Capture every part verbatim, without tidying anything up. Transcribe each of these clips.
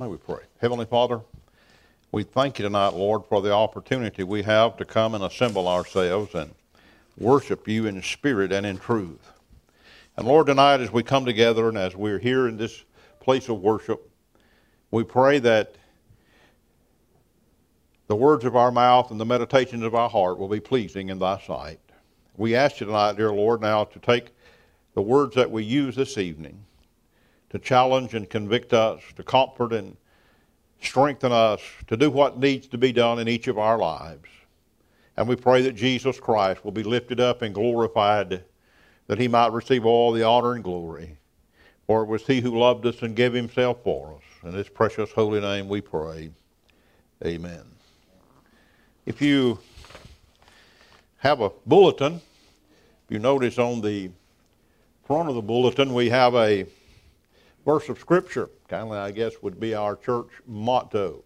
May we pray. Heavenly Father, we thank you tonight, Lord, for the opportunity we have to come and assemble ourselves and worship you in spirit and in truth. And Lord, tonight as we come together and as we're here in this place of worship, we pray that the words of our mouth and the meditations of our heart will be pleasing in thy sight. We ask you tonight, dear Lord, now to take the words that we use this evening to challenge and convict us, to comfort and strengthen us, to do what needs to be done in each of our lives. And we pray that Jesus Christ will be lifted up and glorified, that he might receive all the honor and glory. For it was he who loved us and gave himself for us. In his precious holy name we pray. Amen. If you have a bulletin, if you notice on the front of the bulletin we have a verse of Scripture. Kind of, I guess, would be our church motto.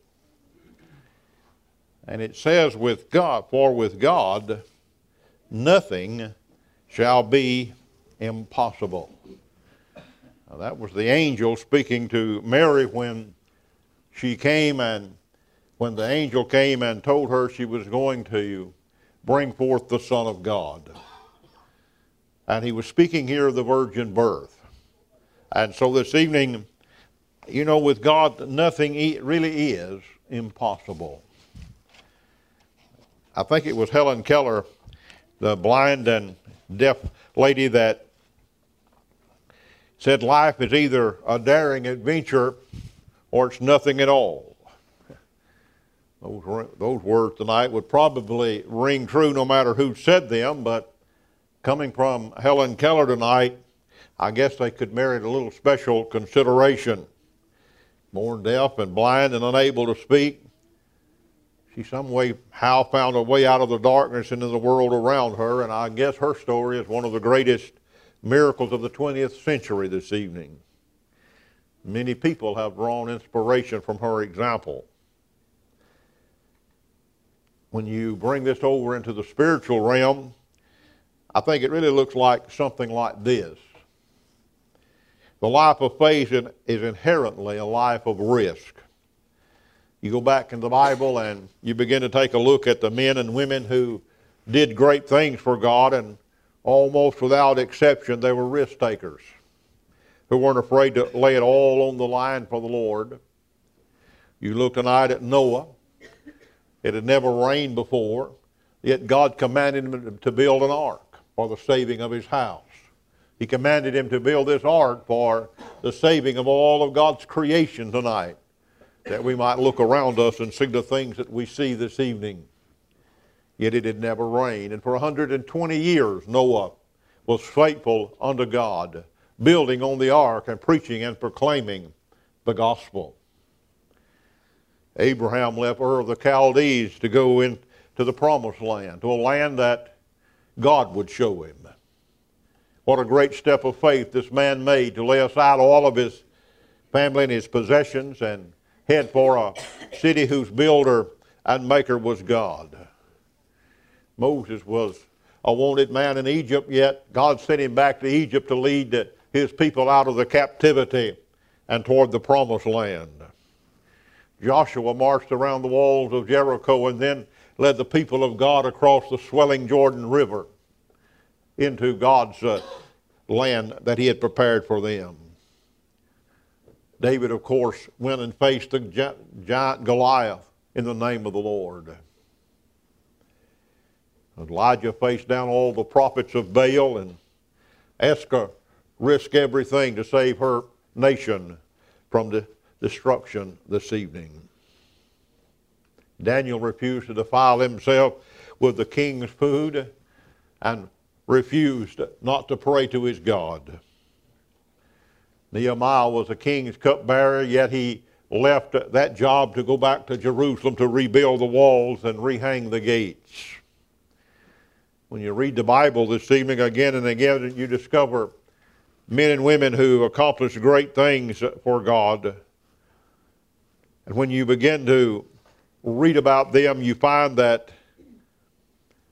And it says, with God, for with God nothing shall be impossible. Now, that was the angel speaking to Mary when she came and when the angel came and told her she was going to bring forth the Son of God. And he was speaking here of the virgin birth. And so this evening, you know, with God, nothing really is impossible. I think it was Helen Keller, the blind and deaf lady, that said life is either a daring adventure or it's nothing at all. Those, those words tonight would probably ring true no matter who said them, but coming from Helen Keller tonight, I guess they could merit a little special consideration. Born deaf and blind and unable to speak, she some way how found a way out of the darkness into the world around her, and I guess her story is one of the greatest miracles of the twentieth century this evening. Many people have drawn inspiration from her example. When you bring this over into the spiritual realm, I think it really looks like something like this. The life of faith is inherently a life of risk. You go back in the Bible and you begin to take a look at the men and women who did great things for God, and almost without exception they were risk takers who weren't afraid to lay it all on the line for the Lord. You look tonight at Noah. It had never rained before, yet God commanded him to build an ark for the saving of his house. He commanded him to build this ark for the saving of all of God's creation tonight, that we might look around us and see the things that we see this evening. Yet it had never rained. And for one hundred twenty years, Noah was faithful unto God, building on the ark and preaching and proclaiming the gospel. Abraham left Ur of the Chaldees to go into the promised land, to a land that God would show him. What a great step of faith this man made to lay aside all of his family and his possessions and head for a city whose builder and maker was God. Moses was a wanted man in Egypt, yet God sent him back to Egypt to lead his people out of the captivity and toward the promised land. Joshua marched around the walls of Jericho and then led the people of God across the swelling Jordan River into God's uh, land that he had prepared for them. David, of course, went and faced the giant Goliath in the name of the Lord. Elijah faced down all the prophets of Baal, and Esther risked everything to save her nation from the destruction this evening. Daniel refused to defile himself with the king's food and refused not to pray to his God. Nehemiah was a king's cupbearer, yet he left that job to go back to Jerusalem to rebuild the walls and rehang the gates. When you read the Bible this evening again and again, you discover men and women who accomplished great things for God. And when you begin to read about them, you find that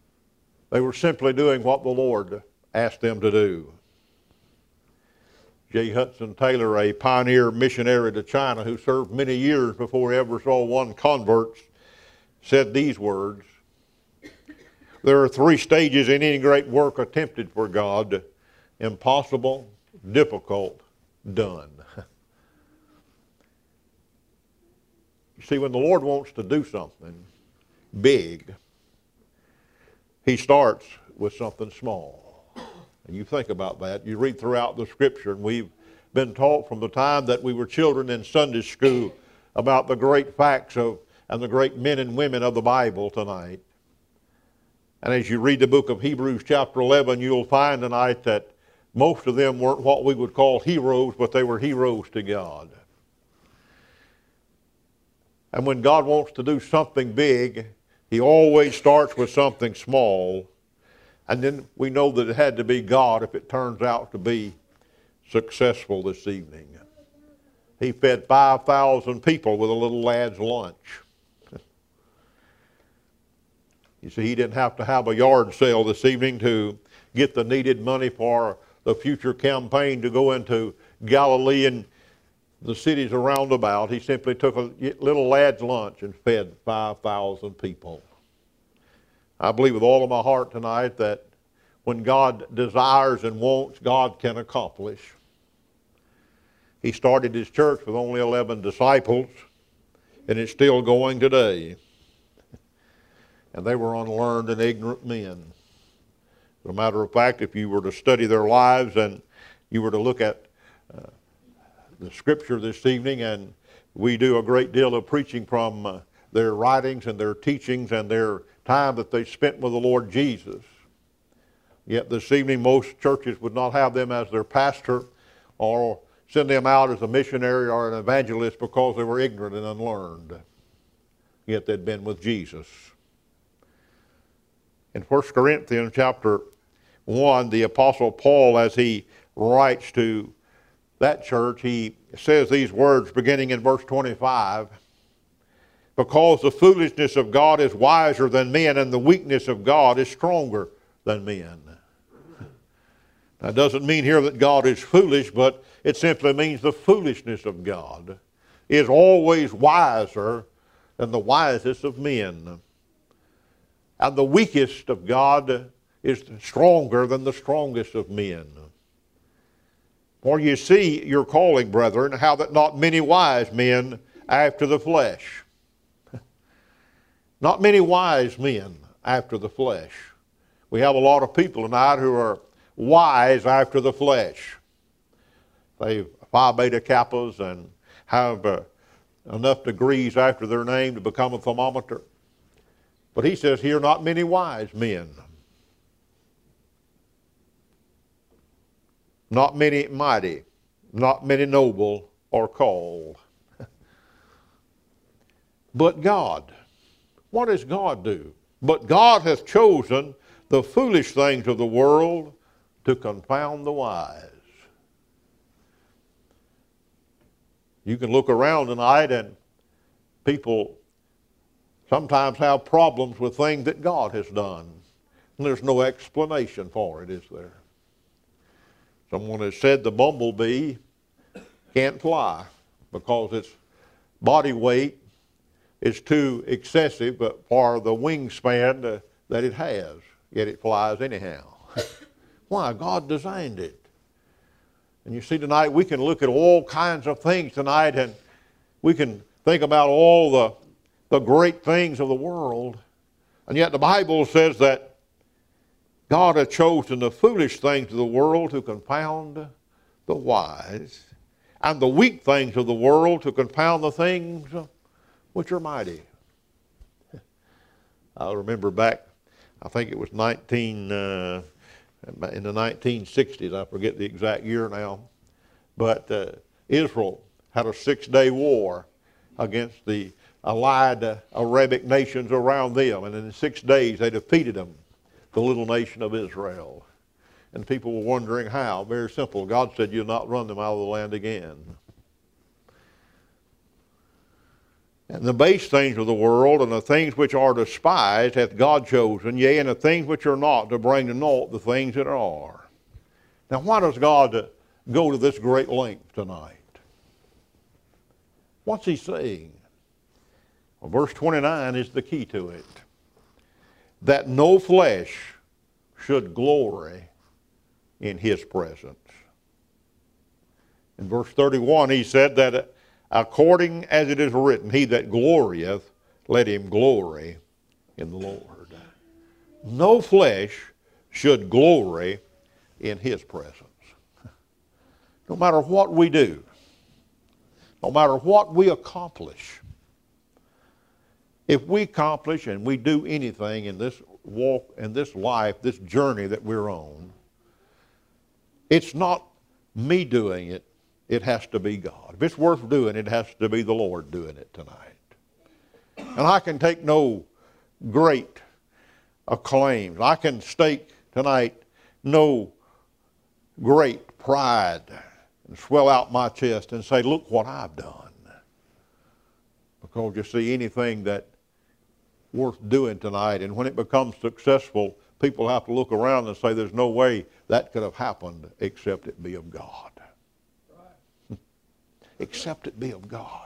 they were simply doing what the Lord asked them to do. J. Hudson Taylor, a pioneer missionary to China who served many years before he ever saw one convert, said these words: there are three stages in any great work attempted for God: impossible, difficult, done. You see, when the Lord wants to do something big, He starts with something small. And you think about that. You read throughout the Scripture, and we've been taught from the time that we were children in Sunday school about the great facts of and the great men and women of the Bible tonight. And as you read the book of Hebrews chapter eleven, you'll find tonight that most of them weren't what we would call heroes, but they were heroes to God. And when God wants to do something big, He always starts with something small. And then we know that it had to be God if it turns out to be successful this evening. He fed five thousand people with a little lad's lunch. You see, He didn't have to have a yard sale this evening to get the needed money for the future campaign to go into Galilee and the cities around about. He simply took a little lad's lunch and fed five thousand people. I believe with all of my heart tonight that when God desires and wants, God can accomplish. He started His church with only eleven disciples, and it's still going today. And they were unlearned and ignorant men. As a matter of fact, if you were to study their lives and you were to look at uh, the Scripture this evening, and we do a great deal of preaching from uh, their writings and their teachings and their time that they spent with the Lord Jesus. Yet this evening most churches would not have them as their pastor or send them out as a missionary or an evangelist because they were ignorant and unlearned. Yet they'd been with Jesus. In First Corinthians chapter one, the Apostle Paul, as he writes to that church, he says these words beginning in verse twenty-five: because the foolishness of God is wiser than men, and the weakness of God is stronger than men. That doesn't mean here that God is foolish, but it simply means the foolishness of God is always wiser than the wisest of men. And the weakest of God is stronger than the strongest of men. For you see your calling, brethren, how that not many wise men after the flesh. Not many wise men after the flesh. We have a lot of people tonight who are wise after the flesh. They Phi Beta Kappas and have uh, enough degrees after their name to become a thermometer. But he says here, not many wise men. Not many mighty. Not many noble are called. But God. What does God do? But God hath chosen the foolish things of the world to confound the wise. You can look around tonight and people sometimes have problems with things that God has done. And there's no explanation for it, is there? Someone has said the bumblebee can't fly because its body weight is too excessive for the wingspan uh, that it has, yet it flies anyhow. Why? God designed it. And you see, tonight we can look at all kinds of things tonight, and we can think about all the, the great things of the world, and yet the Bible says that God hath chosen the foolish things of the world to confound the wise, and the weak things of the world to confound the things which are mighty. I remember back, I think it was nineteen, uh, in the nineteen sixties, I forget the exact year now, but uh, Israel had a six-day war against the allied uh, Arabic nations around them, and in six days they defeated them, the little nation of Israel. And people were wondering how. Very simple. God said, you'll not run them out of the land again. And the base things of the world and the things which are despised hath God chosen, yea, and the things which are not, to bring to naught the things that are. Now, why does God go to this great length tonight? What's he saying? Well, verse twenty-nine is the key to it. That no flesh should glory in his presence. In verse thirty-one, he said that according as it is written, he that glorieth, let him glory in the Lord. No flesh should glory in his presence. No matter what we do, no matter what we accomplish, if we accomplish and we do anything in this walk, in this life, this journey that we're on, it's not me doing it, it has to be God. If it's worth doing, it has to be the Lord doing it tonight. And I can take no great acclaims. I can stake tonight no great pride and swell out my chest and say, look what I've done. Because you see, anything that worth doing tonight, and when it becomes successful, people have to look around and say there's no way that could have happened except it be of God. Right. Except it be of God.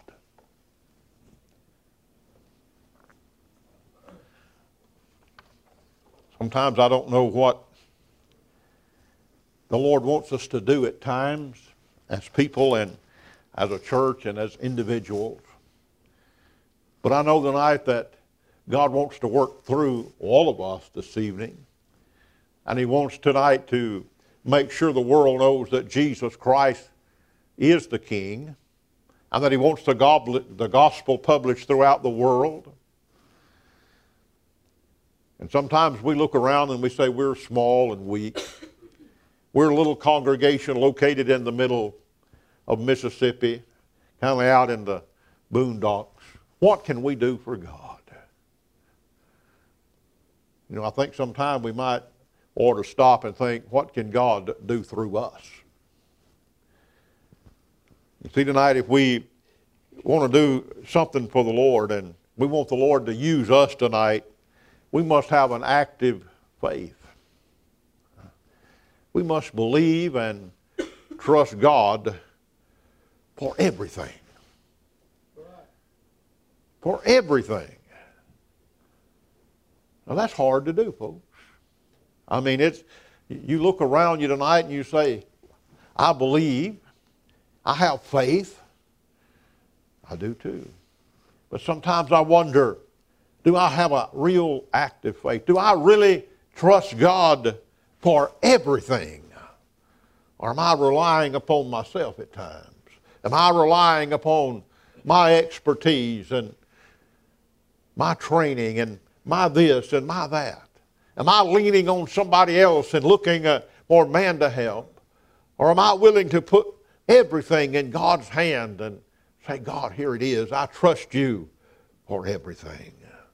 Sometimes I don't know what the Lord wants us to do at times as people and as a church and as individuals. But I know tonight that God wants to work through all of us this evening. And he wants tonight to make sure the world knows that Jesus Christ is the King, and that he wants the gospel published throughout the world. And sometimes we look around and we say we're small and weak. We're a little congregation located in the middle of Mississippi, kind of out in the boondocks. What can we do for God? You know, I think sometime we might ought to stop and think, what can God do through us? You see, tonight, if we want to do something for the Lord and we want the Lord to use us tonight, we must have an active faith. We must believe and trust God for everything. For everything. Now that's hard to do, folks. I mean, it's, you look around you tonight and you say, I believe, I have faith. I do too. But sometimes I wonder, do I have a real active faith? Do I really trust God for everything? Or am I relying upon myself at times? Am I relying upon my expertise and my training and my this and my that? Am I leaning on somebody else and looking uh, for man to help? Or am I willing to put everything in God's hand and say, God, here it is. I trust you for everything.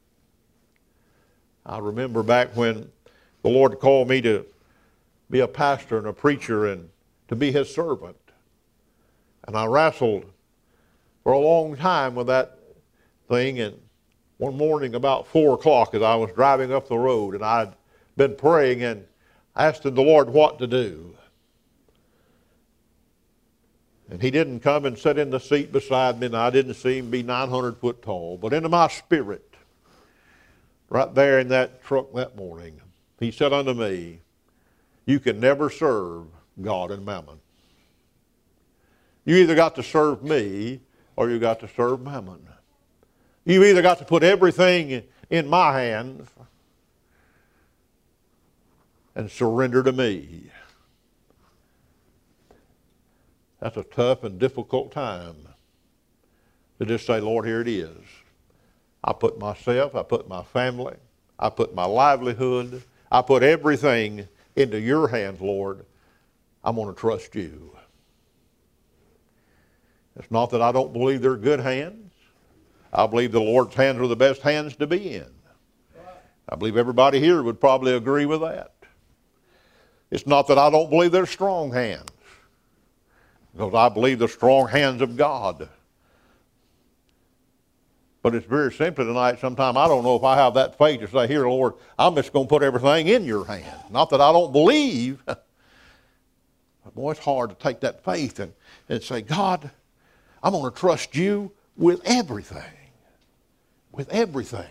I remember back when the Lord called me to be a pastor and a preacher and to be his servant. And I wrestled for a long time with that thing. And one morning about four o'clock as I was driving up the road, and I'd been praying and asking the Lord what to do. And he didn't come and sit in the seat beside me, and I didn't see him be nine hundred foot tall. But into my spirit, right there in that truck that morning, he said unto me, you can never serve God and mammon. You either got to serve me or you got to serve mammon. You either got to put everything in my hands and surrender to me. That's a tough and difficult time to just say, Lord, here it is. I put myself, I put my family, I put my livelihood, I put everything into your hands, Lord. I'm going to trust you. It's not that I don't believe they're good hands. I believe the Lord's hands are the best hands to be in. I believe everybody here would probably agree with that. It's not that I don't believe they're strong hands, because I believe the strong hands of God. But it's very simply tonight, sometimes I don't know if I have that faith to say, here, Lord, I'm just going to put everything in your hand. Not that I don't believe, but Boy, it's hard to take that faith and, and say, God, I'm going to trust you with everything. With everything.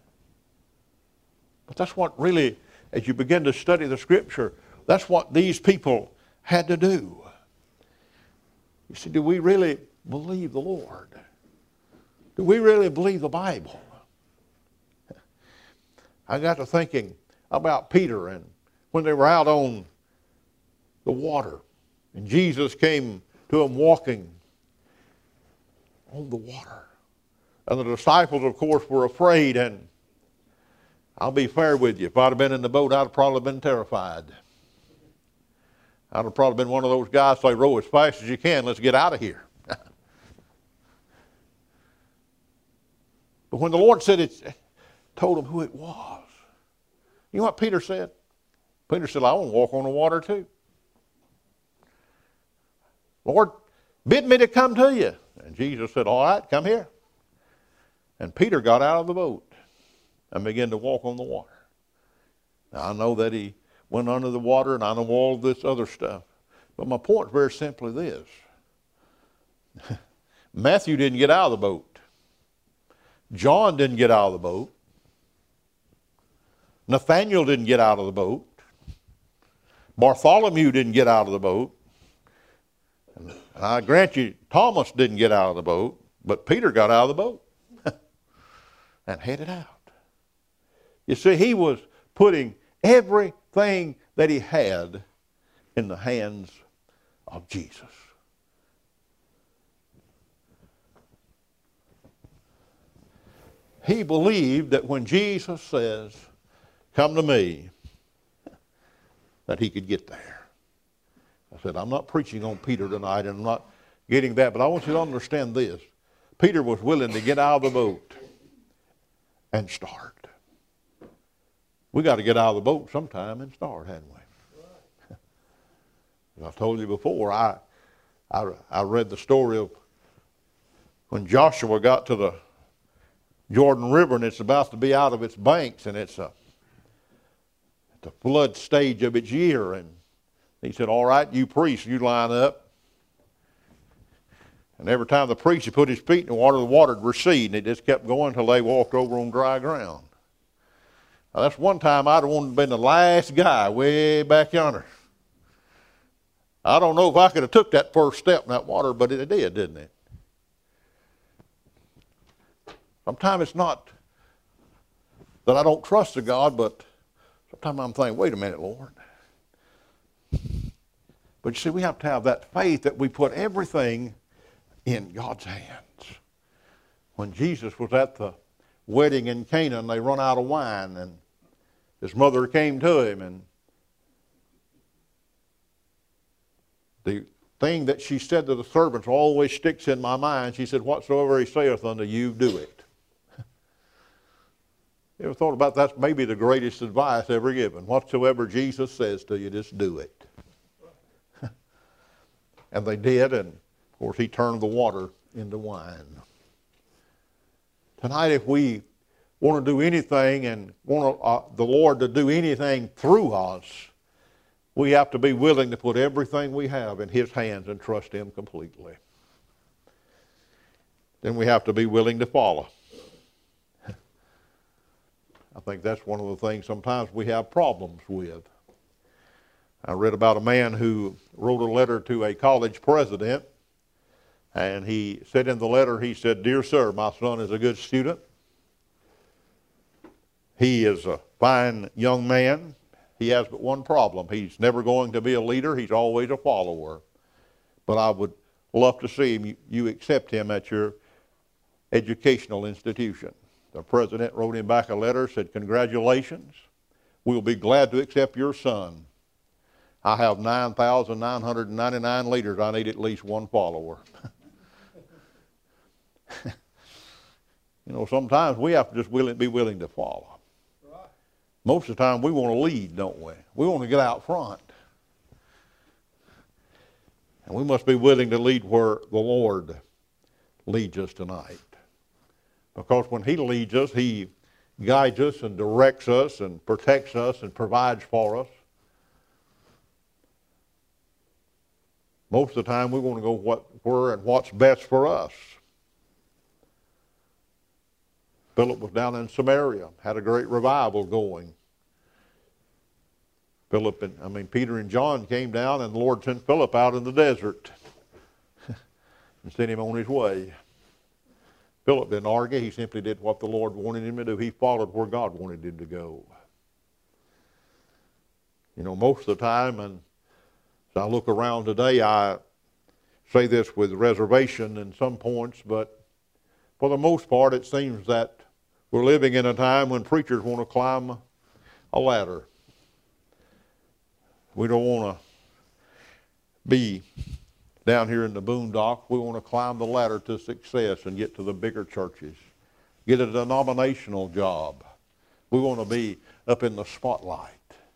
But that's what really, as you begin to study the Scripture, that's what these people had to do. You see, do we really believe the Lord? Do we really believe the Bible? I got to thinking about Peter and when they were out on the water and Jesus came to them walking on the water. And the disciples, of course, were afraid, and I'll be fair with you. If I'd have been in the boat, I'd have probably been terrified. I'd have probably been one of those guys say, row as fast as you can, let's get out of here. But when the Lord said it, told them who it was, you know what Peter said? Peter said, I want to walk on the water too. Lord, bid me to come to you. And Jesus said, all right, come here. And Peter got out of the boat and began to walk on the water. Now, I know that he went under the water, and I know all this other stuff. But my point is very simply this. Matthew didn't get out of the boat. John didn't get out of the boat. Nathaniel didn't get out of the boat. Bartholomew didn't get out of the boat. And I grant you, Thomas didn't get out of the boat, but Peter got out of the boat and headed out. You see, he was putting everything that he had in the hands of Jesus. He believed that when Jesus says, come to me, that he could get there. I said, I'm not preaching on Peter tonight, and I'm not getting that, but I want you to understand this. Peter was willing to get out of the boat and start. We got to get out of the boat sometime and start, hadn't we? As I told you before, I, I, I read the story of when Joshua got to the Jordan River, and it's about to be out of its banks, and it's a, the flood stage of its year, and he said, all right, you priests, you line up. And every time the priest put his feet in the water, the water would recede, and it just kept going until they walked over on dry ground. Now, that's one time I'd have wanted to be the last guy way back yonder. I don't know if I could have took that first step in that water, but it did, didn't it? Sometimes it's not that I don't trust the God, but sometimes I'm thinking, wait a minute, Lord. But you see, we have to have that faith that we put everything in God's hands. When Jesus was at the wedding in Canaan, they run out of wine, and his mother came to him, and the thing that she said to the servants always sticks in my mind. She said, whatsoever he saith unto you, do it. You ever thought about that's maybe the greatest advice ever given? Whatsoever Jesus says to you, just do it. And they did, and of course he turned the water into wine. Tonight, if we want to do anything and want uh, the Lord to do anything through us, we have to be willing to put everything we have in his hands and trust him completely. Then we have to be willing to follow. I think that's one of the things sometimes we have problems with. I read about a man who wrote a letter to a college president, and he said in the letter, he said, dear sir, my son is a good student. He is a fine young man. He has but one problem. He's never going to be a leader. He's always a follower. But I would love to see him, you, you accept him at your educational institution. The president wrote him back a letter, said, congratulations. We'll be glad to accept your son. I have nine thousand nine hundred ninety-nine leaders. I need at least one follower. You know, sometimes we have to just willing, be willing to follow. Right. Most of the time we want to lead, don't we? We want to get out front. And we must be willing to lead where the Lord leads us tonight. Because when he leads us, he guides us and directs us and protects us and provides for us. Most of the time we want to go what, where and what's best for us. Philip was down in Samaria, had a great revival going. Philip and, I mean, Peter and John came down, and the Lord sent Philip out in the desert and sent him on his way. Philip didn't argue. He simply did what the Lord wanted him to do. He followed where God wanted him to go. You know, most of the time, and as I look around today, I say this with reservation in some points, but for the most part, it seems that we're living in a time when preachers want to climb a ladder. We don't want to be down here in the boondocks. We want to climb the ladder to success and get to the bigger churches, get a denominational job. We want to be up in the spotlight.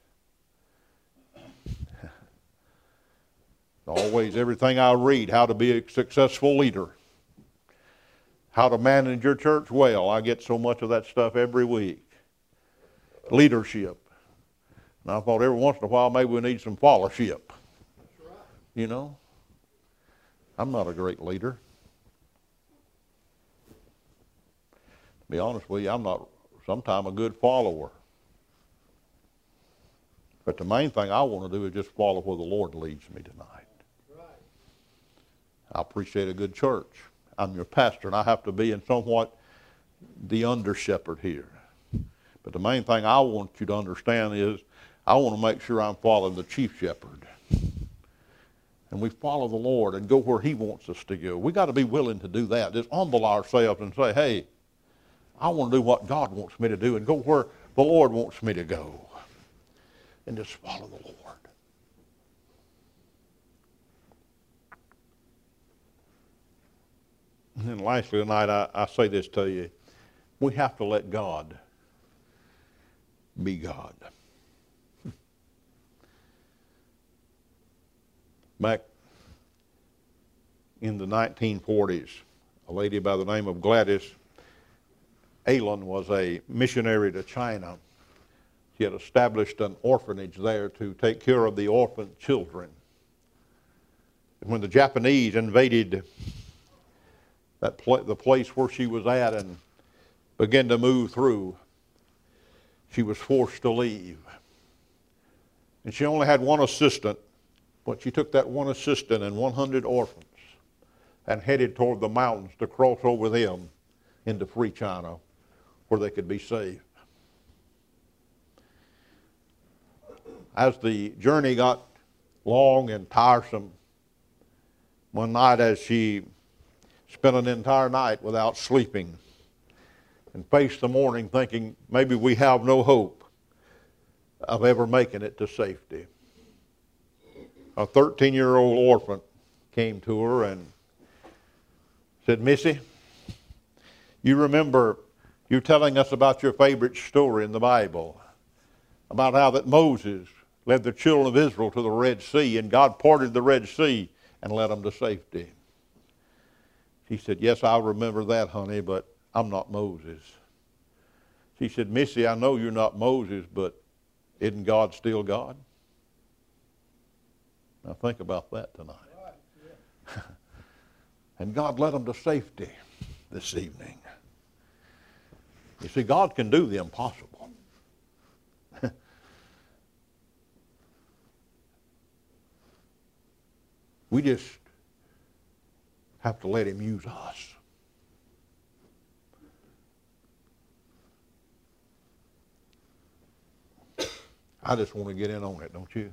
Always everything I read, how to be a successful leader, how to manage your church well. I get so much of that stuff every week. Leadership. And I thought every once in a while maybe we need some followership. That's right. You know, I'm not a great leader. To be honest with you, I'm not sometimes a good follower. But the main thing I want to do is just follow where the Lord leads me tonight. Right. I appreciate a good church. I'm your pastor, and I have to be in somewhat the under shepherd here. But the main thing I want you to understand is I want to make sure I'm following the chief shepherd. And we follow the Lord and go where he wants us to go. We got to be willing to do that. Just humble ourselves and say, hey, I want to do what God wants me to do and go where the Lord wants me to go. And just follow the Lord. And then lastly tonight, I, I say this to you. We have to let God be God. Back in the nineteen forties, a lady by the name of Gladys Allen was a missionary to China. She had established an orphanage there to take care of the orphan children. And when the Japanese invaded that pl- the place where she was at and began to move through, she was forced to leave. And she only had one assistant, but she took that one assistant and one hundred orphans and headed toward the mountains to cross over them into free China where they could be saved. As the journey got long and tiresome, one night as she spent an entire night without sleeping and faced the morning thinking maybe we have no hope of ever making it to safety, a thirteen-year-old orphan came to her and said, Missy, you remember you telling us about your favorite story in the Bible, about how that Moses led the children of Israel to the Red Sea and God parted the Red Sea and led them to safety. She said, yes, I remember that, honey, but I'm not Moses. She said, Missy, I know you're not Moses, but isn't God still God? Now think about that tonight. Right, yeah. And God led them to safety this evening. You see, God can do the impossible. We just have to let him use us. I just want to get in on it, don't you?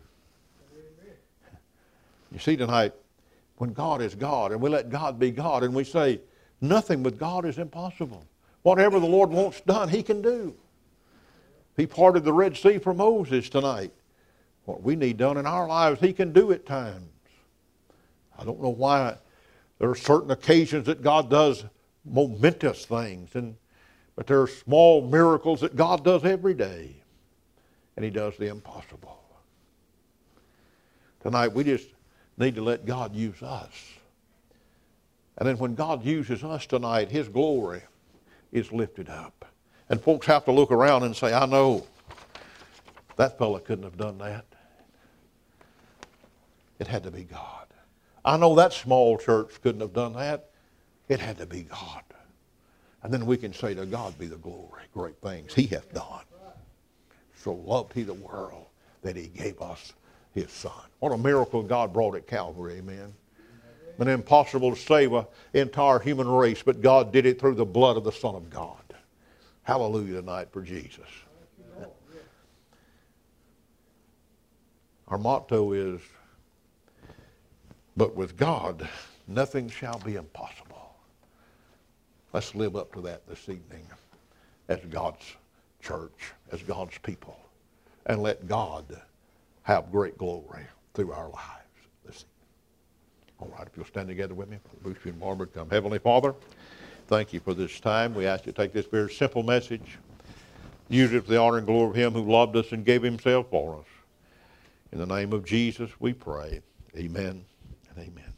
You see tonight, when God is God and we let God be God and we say nothing with God is impossible. Whatever the Lord wants done, he can do. He parted the Red Sea for Moses tonight. What we need done in our lives, he can do at times. I don't know why there are certain occasions that God does momentous things, and but there are small miracles that God does every day, and he does the impossible. Tonight we just need to let God use us. And then when God uses us tonight, his glory is lifted up. And folks have to look around and say, I know that fella couldn't have done that. It had to be God. I know that small church couldn't have done that. It had to be God. And then we can say, to God be the glory, great things he hath done. So loved he the world that he gave us his son. What a miracle God brought at Calvary, amen. And impossible to save an entire human race, but God did it through the blood of the Son of God. Hallelujah tonight for Jesus. Our motto is, but with God, nothing shall be impossible. Let's live up to that this evening as God's church, as God's people, and let God have great glory through our lives this evening. All right, if you'll stand together with me, Bruce and Barbara come. Heavenly Father, thank you for this time. We ask you to take this very simple message, use it for the honor and glory of him who loved us and gave himself for us. In the name of Jesus we pray. Amen and amen.